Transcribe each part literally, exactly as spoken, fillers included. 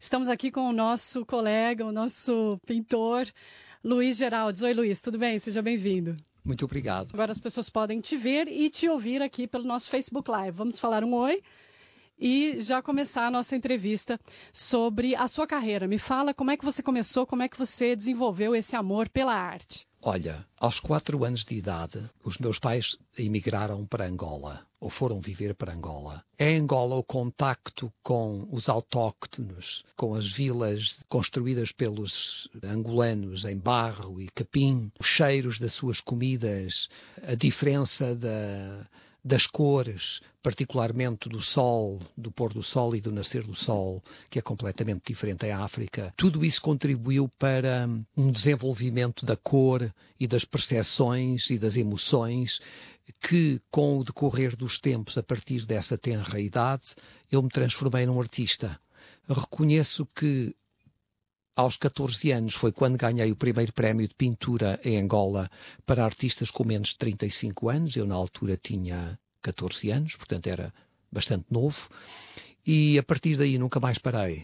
Estamos aqui com o nosso colega, o nosso pintor, Luiz Geraldes. Oi, Luiz, tudo bem? Seja bem-vindo. Muito obrigado. Agora as pessoas podem te ver e te ouvir aqui pelo nosso Facebook Live. Vamos falar um oi e já começar a nossa entrevista sobre a sua carreira. Me fala como é que você começou, como é que você desenvolveu esse amor pela arte. Olha, aos quatro anos de idade, os meus pais emigraram para Angola, ou foram viver para Angola. Em Angola, o contacto com os autóctonos, com as vilas construídas pelos angolanos em barro e capim, os cheiros das suas comidas, a diferença da... das cores, particularmente do sol, do pôr do sol e do nascer do sol, que é completamente diferente em África. Tudo isso contribuiu para um desenvolvimento da cor e das percepções e das emoções que, com o decorrer dos tempos, a partir dessa tenra idade, eu me transformei num artista. Reconheço que aos catorze anos foi quando ganhei o primeiro prémio de pintura em Angola para artistas com menos de trinta e cinco anos. Eu, na altura, tinha catorze anos, portanto era bastante novo. E a partir daí nunca mais parei.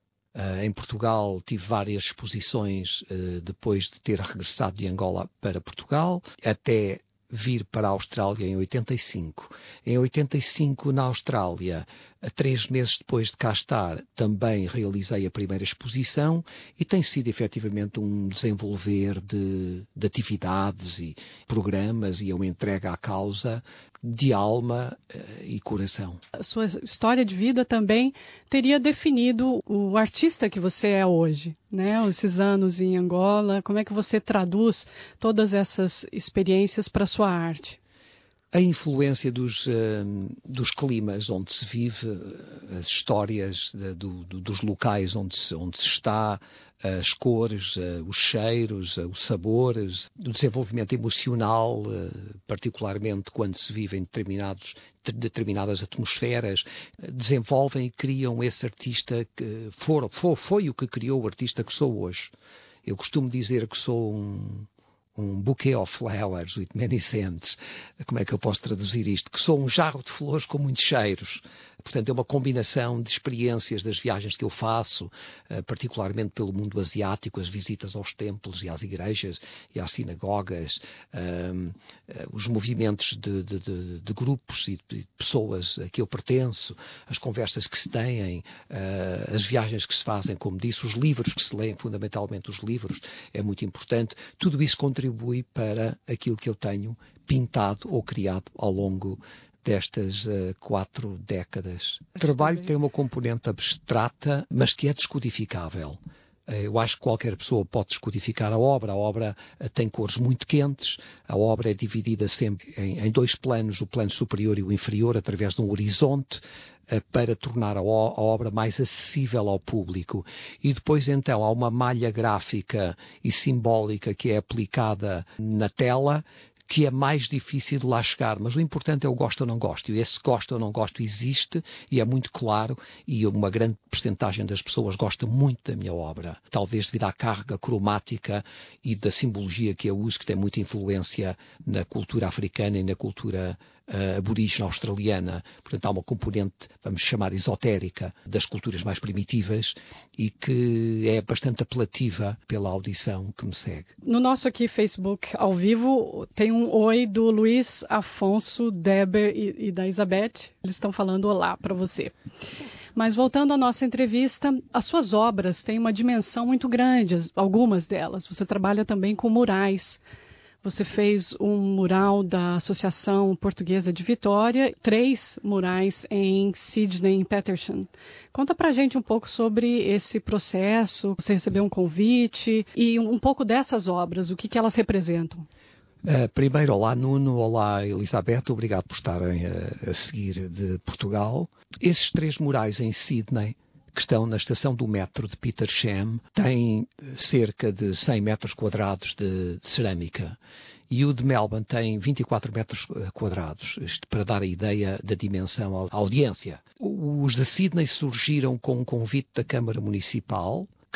Uh, em Portugal tive várias exposições uh, depois de ter regressado de Angola para Portugal, até vir para a Austrália em oitenta e cinco. Em oitenta e cinco, na Austrália, três meses depois de cá estar, também realizei a primeira exposição e tem sido efetivamente um desenvolver de, de atividades e programas e uma entrega à causa de alma uh, e coração. A sua história de vida também teria definido o artista que você é hoje, né? Esses anos em Angola, como é que você traduz todas essas experiências para a sua arte? A influência dos, uh, dos climas onde se vive, as histórias de, do, do, dos locais onde se, onde se está, as cores, uh, os cheiros, uh, os sabores, o desenvolvimento emocional, uh, particularmente quando se vive em determinados, determinadas atmosferas, uh, desenvolvem e criam esse artista que for, for, foi o que criou o artista que sou hoje. Eu costumo dizer que sou um... um bouquet of flowers with many scents. Como é que eu posso traduzir isto? Que sou um jarro de flores com muitos cheiros. Portanto, é uma combinação de experiências das viagens que eu faço, particularmente pelo mundo asiático, as visitas aos templos e às igrejas e às sinagogas, um, os movimentos de, de, de, de grupos e de pessoas a que eu pertenço, as conversas que se têm, uh, as viagens que se fazem, como disse, os livros que se leem, fundamentalmente os livros, é muito importante. Tudo isso contribui para aquilo que eu tenho pintado ou criado ao longo destas uh, quatro décadas. O trabalho tem uma componente abstrata, mas que é descodificável. Uh, eu acho que qualquer pessoa pode descodificar a obra. A obra uh, tem cores muito quentes, a obra é dividida sempre em, em dois planos, o plano superior e o inferior, através de um horizonte, uh, para tornar a, o, a obra mais acessível ao público. E depois, então, há uma malha gráfica e simbólica que é aplicada na tela, que é mais difícil de lá chegar, mas o importante é o gosto ou não gosto, e esse gosto ou não gosto existe, e é muito claro, e uma grande percentagem das pessoas gosta muito da minha obra, talvez devido à carga cromática e da simbologia que eu uso, que tem muita influência na cultura africana e na cultura uh, aborígene australiana. Portanto, há uma componente, vamos chamar, esotérica, das culturas mais primitivas, e que é bastante apelativa pela audição que me segue. No nosso aqui Facebook ao vivo tem um oi do Luiz Afonso, Deber e, e da Isabeth. Eles estão falando olá para você. Mas voltando à nossa entrevista, as suas obras têm uma dimensão muito grande, algumas delas. Você trabalha também com murais. Você fez um mural da Associação Portuguesa de Vitória, três murais em Sydney e Petersham. Conta pra gente um pouco sobre esse processo, você recebeu um convite e um pouco dessas obras, o que, que elas representam. Uh, primeiro, olá Nuno, olá Elizabeth, obrigado por estarem a, a seguir de Portugal. Esses três murais em Sydney, que estão na estação do metro de Petersham, têm cerca de cem metros quadrados de, de cerâmica. E o de Melbourne tem vinte e quatro metros quadrados, isto para dar a ideia da dimensão à audiência. Os de Sydney surgiram com um convite da Câmara Municipal,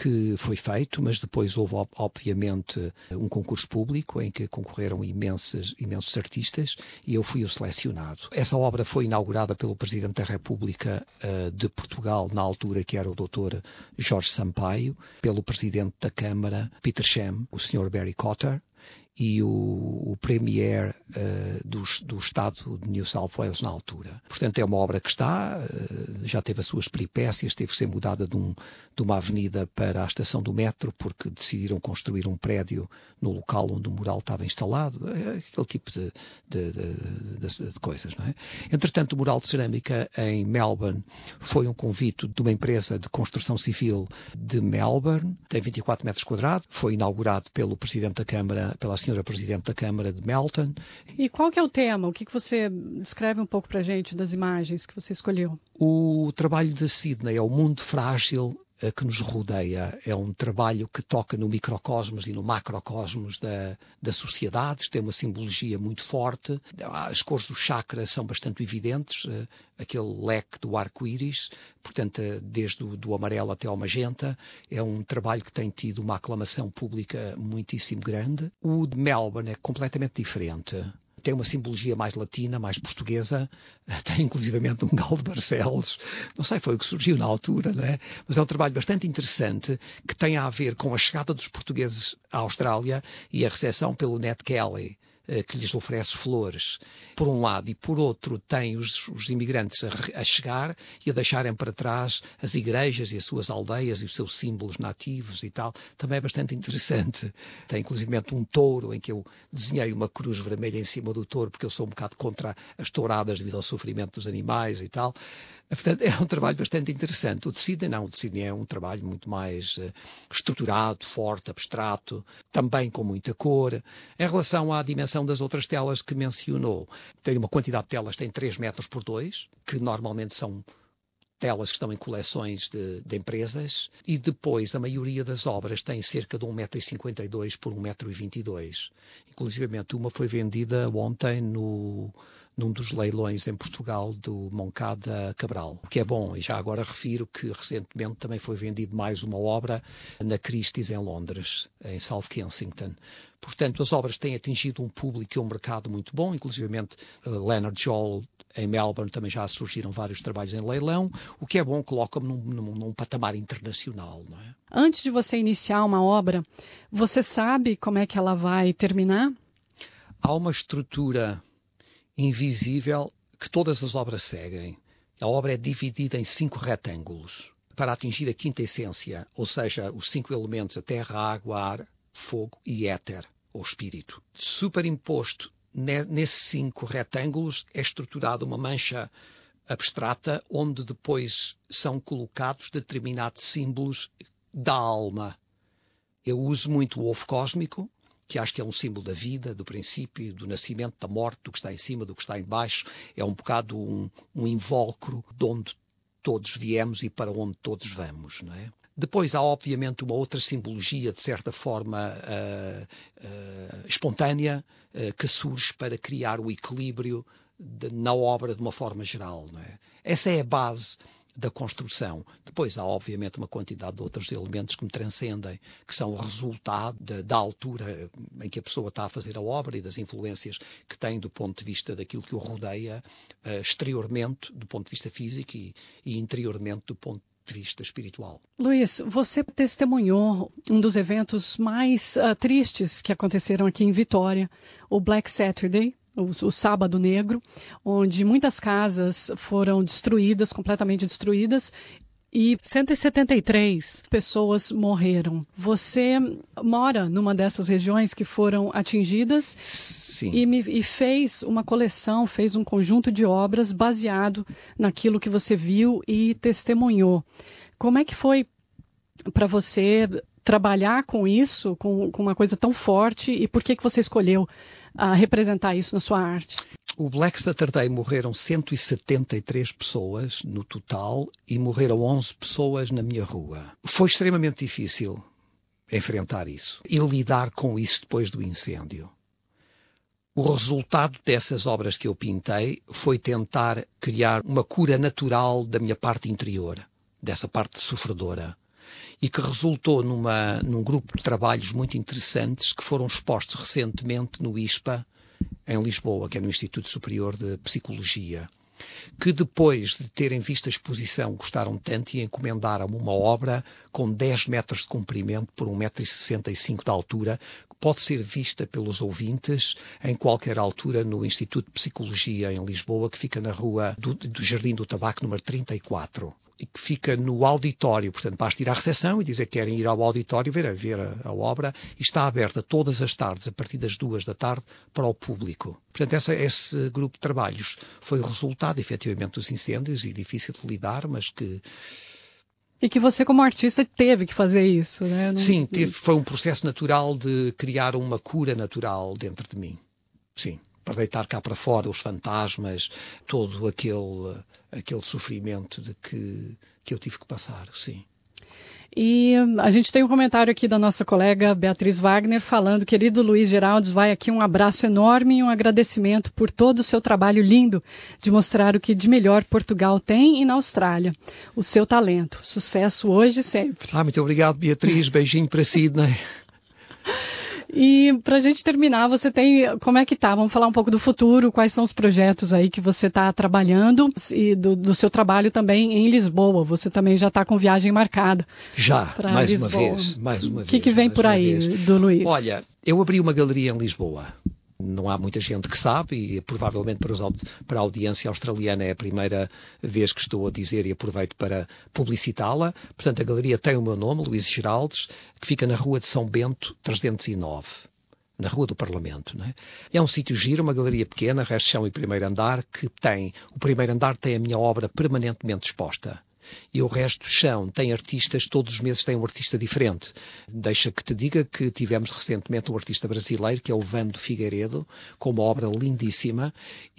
que foi feito, mas depois houve, obviamente, um concurso público em que concorreram imensos, imensos artistas e eu fui o selecionado. Essa obra foi inaugurada pelo Presidente da República uh, de Portugal, na altura que era o doutor Jorge Sampaio, pelo Presidente da Câmara, Peter Sham, o senhor Barry Cotter, e o, o Premier uh, do, do Estado de New South Wales na altura. Portanto, é uma obra que está, uh, já teve as suas peripécias, teve que ser mudada de, um, de uma avenida para a estação do metro, porque decidiram construir um prédio no local onde o mural estava instalado, aquele tipo de, de, de, de, de coisas, não é? Entretanto, o mural de cerâmica em Melbourne foi um convite de uma empresa de construção civil de Melbourne, tem vinte e quatro metros quadrados, foi inaugurado pelo Presidente da Câmara, pela senhora Presidente da Câmara de Melton. E qual que é o tema? O que, que você descreve um pouco para a gente das imagens que você escolheu? O trabalho de Sydney é o mundo frágil que nos rodeia. É um trabalho que toca no microcosmos e no macrocosmos da, da sociedade, tem uma simbologia muito forte. As cores do chakra são bastante evidentes, aquele leque do arco-íris, portanto, desde o do amarelo até ao magenta. É um trabalho que tem tido uma aclamação pública muitíssimo grande. O de Melbourne é completamente diferente. Tem uma simbologia mais latina, mais portuguesa, tem inclusivamente um galo de Barcelos, não sei, foi o que surgiu na altura, não é? Mas é um trabalho bastante interessante que tem a ver com a chegada dos portugueses à Austrália e a recepção pelo Ned Kelly, que lhes oferece flores, por um lado, e por outro tem os, os imigrantes a, a chegar e a deixarem para trás as igrejas e as suas aldeias e os seus símbolos nativos e tal. Também é bastante interessante. Tem inclusivamente um touro em que eu desenhei uma cruz vermelha em cima do touro, porque eu sou um bocado contra as touradas devido ao sofrimento dos animais e tal. Portanto, é um trabalho bastante interessante. O de Sydney não, o de Sydney é um trabalho muito mais uh, estruturado, forte, abstrato, também com muita cor. Em relação à dimensão das outras telas que mencionou, tem uma quantidade de telas, tem três metros por dois, que normalmente são telas que estão em coleções de, de empresas, e depois a maioria das obras tem cerca de um metro e cinquenta e dois por um metro e vinte e dois. Inclusivamente uma foi vendida ontem no... num dos leilões em Portugal do Moncada Cabral, o que é bom. E já agora refiro que recentemente também foi vendido mais uma obra na Christie's em Londres, em South Kensington. Portanto, as obras têm atingido um público e um mercado muito bom, inclusivamente uh, Leonard Joel em Melbourne também já surgiram vários trabalhos em leilão, o que é bom, coloca-me num, num, num patamar internacional, não é? Antes de você iniciar uma obra, você sabe como é que ela vai terminar? Há uma estrutura invisível que todas as obras seguem. A obra é dividida em cinco retângulos para atingir a quinta essência, ou seja, os cinco elementos, a terra, a água, ar, fogo e éter, ou espírito. Superimposto nesses cinco retângulos é estruturada uma mancha abstrata onde depois são colocados determinados símbolos da alma. Eu uso muito o ovo cósmico, que acho que é um símbolo da vida, do princípio, do nascimento, da morte, do que está em cima, do que está em baixo. É um bocado um, um invólucro de onde todos viemos e para onde todos vamos, não é? Depois há, obviamente, uma outra simbologia, de certa forma, uh, uh, espontânea, uh, que surge para criar o equilíbrio de, na obra de uma forma geral, não é? Essa é a base da construção. Depois há, obviamente, uma quantidade de outros elementos que me transcendem, que são o resultado de, da altura em que a pessoa está a fazer a obra e das influências que tem do ponto de vista daquilo que o rodeia, uh, exteriormente, do ponto de vista físico, e, e interiormente, do ponto de vista espiritual. Luís, você testemunhou um dos eventos mais uh, tristes que aconteceram aqui em Vitória, o Black Saturday, o, o Sábado Negro, onde muitas casas foram destruídas, completamente destruídas, e cento e setenta e três pessoas morreram. Você mora numa dessas regiões que foram atingidas? Sim. E, me, e fez uma coleção, fez um conjunto de obras baseado naquilo que você viu e testemunhou. Como é que foi para você trabalhar com isso, com, com uma coisa tão forte, e por que, que você escolheu uh, representar isso na sua arte? O Black Saturday morreram cento e setenta e três pessoas no total e morreram onze pessoas na minha rua. Foi extremamente difícil enfrentar isso e lidar com isso depois do incêndio. O resultado dessas obras que eu pintei foi tentar criar uma cura natural da minha parte interior, dessa parte sofredora. e que resultou numa, num grupo de trabalhos muito interessantes que foram expostos recentemente no ISPA, em Lisboa, que é no Instituto Superior de Psicologia, que depois de terem visto a exposição gostaram tanto e encomendaram-me uma obra com dez metros de comprimento por um metro e sessenta e cinco de altura, que pode ser vista pelos ouvintes em qualquer altura no Instituto de Psicologia em Lisboa, que fica na rua do, do Jardim do Tabaco, número trinta e quatro. E que fica no auditório, portanto, basta ir à recepção e dizer que querem ir ao auditório ver, a, ver a, a obra, e está aberta todas as tardes, a partir das duas da tarde, para o público. Portanto, essa, esse grupo de trabalhos foi o resultado, efetivamente, dos incêndios, e difícil de lidar, mas que... E que você, como artista, teve que fazer isso, né? Não... Sim, teve, foi um processo natural de criar uma cura natural dentro de mim. Sim. Para deitar cá para fora os fantasmas, todo aquele, aquele sofrimento de que, que eu tive que passar, sim. E a gente tem um comentário aqui da nossa colega Beatriz Wagner falando: querido Luiz Geraldes, vai aqui um abraço enorme e um agradecimento por todo o seu trabalho lindo de mostrar o que de melhor Portugal tem e na Austrália. O seu talento. Sucesso hoje e sempre. Ah, muito obrigado, Beatriz. Beijinho para Sidney. E para a gente terminar, você tem, como é que tá? Vamos falar um pouco do futuro, quais são os projetos aí que você está trabalhando e do, do seu trabalho também em Lisboa. Você também já está com viagem marcada. Já, mais Lisboa. uma vez, mais uma vez. O que, que vem por aí, vez. do Luiz? Olha, eu abri uma galeria em Lisboa. Não há muita gente que sabe e provavelmente para, os, para a audiência australiana é a primeira vez que estou a dizer e aproveito para publicitá-la. Portanto, a galeria tem o meu nome, Luís Geraldes, que fica na Rua de São Bento, trezentos e nove, na Rua do Parlamento. Não é? É um sítio giro, uma galeria pequena, resto de chão e primeiro andar, que tem, o primeiro andar tem a minha obra permanentemente exposta. E o resto do chão tem artistas, todos os meses tem um artista diferente. Deixa que te diga que tivemos recentemente um artista brasileiro, que é o Vando Figueiredo, com uma obra lindíssima,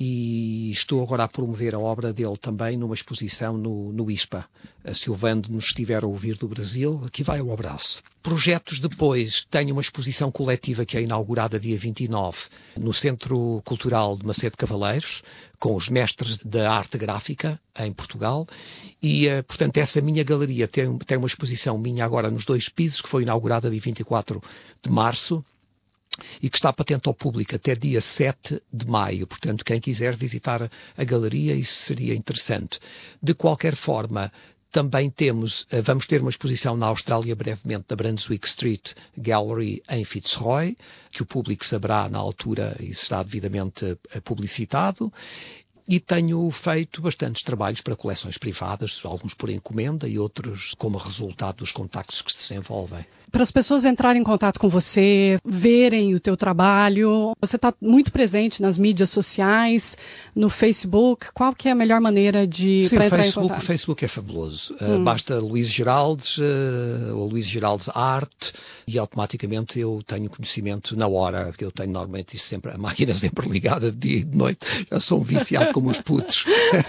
e estou agora a promover a obra dele também numa exposição no, no ISPA. Se o Vando nos estiver a ouvir do Brasil, aqui vai o abraço. Projetos depois, tenho uma exposição coletiva que é inaugurada dia vinte e nove no Centro Cultural de Macedo Cavaleiros, com os mestres da arte gráfica em Portugal, e, portanto, essa minha galeria tem, tem uma exposição minha agora nos dois pisos, que foi inaugurada dia vinte e quatro de março, e que está patente ao público até dia sete de maio. Portanto, quem quiser visitar a galeria, isso seria interessante. De qualquer forma, também temos, vamos ter uma exposição na Austrália brevemente, da Brunswick Street Gallery em Fitzroy, que o público saberá na altura e será devidamente publicitado. E tenho feito bastantes trabalhos para coleções privadas, alguns por encomenda e outros como resultado dos contactos que se desenvolvem. Para as pessoas entrarem em contato com você, verem o teu trabalho, você está muito presente nas mídias sociais, no Facebook. Qual que é a melhor maneira de Sim, para entrar Facebook, em contato? O Facebook é fabuloso. Hum. Uh, basta Luís Geraldes uh, ou Luís Geraldes Arte e automaticamente eu tenho conhecimento na hora, porque eu tenho normalmente isto sempre, a máquina sempre ligada de dia e de noite. Já sou um viciado como os putos.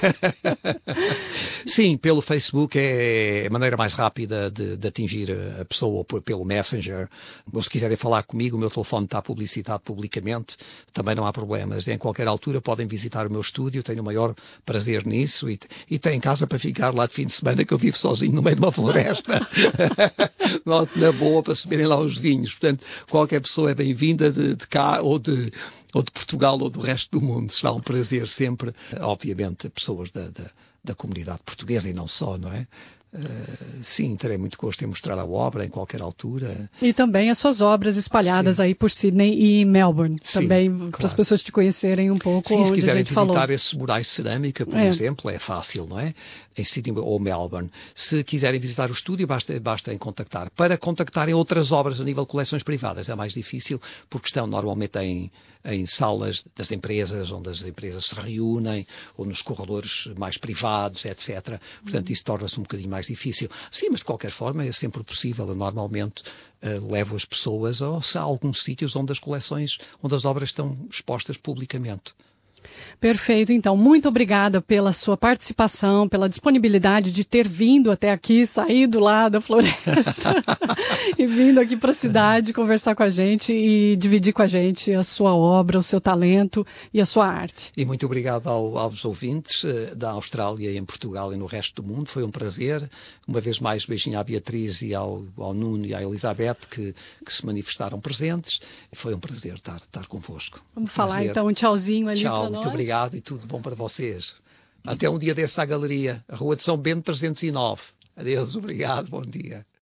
Sim, pelo Facebook é a maneira mais rápida de, de atingir a pessoa, ou por, pelo Messenger. Ou se quiserem falar comigo, o meu telefone está publicitado publicamente, também não há problemas. Em qualquer altura podem visitar o meu estúdio, tenho o maior prazer nisso e, e tenho casa para ficar lá de fim de semana, que eu vivo sozinho no meio de uma floresta. Na boa, para subirem lá os vinhos. Portanto, qualquer pessoa é bem-vinda de, de cá ou de, ou de Portugal ou do resto do mundo. Será um prazer sempre, obviamente, pessoas da, da, da comunidade portuguesa e não só, não é? Uh, sim, terei muito gosto em mostrar a obra em qualquer altura. E também as suas obras espalhadas sim. aí por Sydney e Melbourne. Sim, também claro. Para as pessoas te conhecerem um pouco. Sim, se quiserem visitar falou. esses murais de cerâmica, por é. exemplo, é fácil, não é? Em Sydney ou Melbourne. Se quiserem visitar o estúdio, basta, basta em contactar. Para contactarem outras obras a nível de coleções privadas é mais difícil, porque estão normalmente em, em salas das empresas, onde as empresas se reúnem, ou nos corredores mais privados, etcétera. Portanto, isso torna-se um bocadinho mais difícil. Sim, mas de qualquer forma é sempre possível. Eu normalmente uh, levo as pessoas a, a alguns sítios onde as coleções, onde as obras estão expostas publicamente. Perfeito, então, muito obrigada pela sua participação, pela disponibilidade de ter vindo até aqui, saído lá da floresta e vindo aqui para a cidade conversar com a gente e dividir com a gente a sua obra, o seu talento e a sua arte. E muito obrigado ao, aos ouvintes uh, da Austrália, em Portugal e no resto do mundo. Foi um prazer. Uma vez mais, beijinho à Beatriz e ao, ao Nuno e à Elizabeth que, que se manifestaram presentes. Foi um prazer estar, estar convosco. Vamos um falar prazer. então um tchauzinho ali para nós. Tchau, muito obrigado e tudo bom para vocês. Até um dia desse à galeria, a Rua de São Bento trezentos e nove. Adeus, obrigado, bom dia.